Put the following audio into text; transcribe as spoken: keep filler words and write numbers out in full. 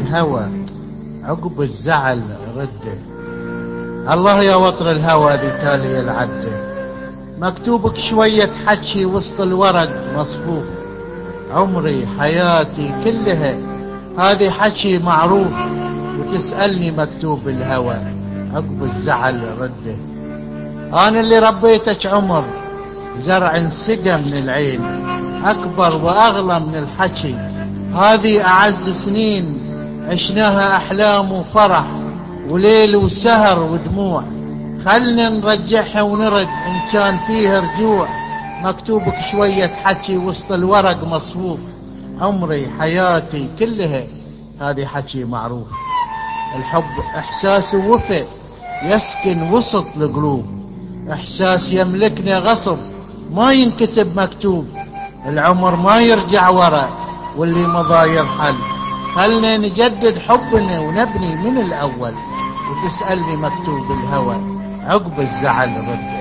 الهوى عقب الزعل رده. الله يا وطر الهوى ذي تالي العده، مكتوبك شوية حكي وسط الورق مصفوف. عمري حياتي كلها هذه حكي معروف، وتسألني مكتوب الهوى عقب الزعل رده. أنا اللي ربيتك عمر زرع انسقى من العين، أكبر وأغلى من الحكي. هذه أعز سنين عشناها أحلام وفرح وليل وسهر ودموع. خلنا نرجعها ونرد إن كان فيه رجوع. مكتوبك شوية حكي وسط الورق مصفوف. عمري حياتي كلها هذه حكي معروف. الحب إحساس ووفى يسكن وسط القلوب، إحساس يملكنا غصب ما ينكتب مكتوب. العمر ما يرجع ورا واللي مضى يرحل. خلنا نجدد حبنا ونبني من الأول، وتسألني مكتوب الهوى عقب الزعل رد.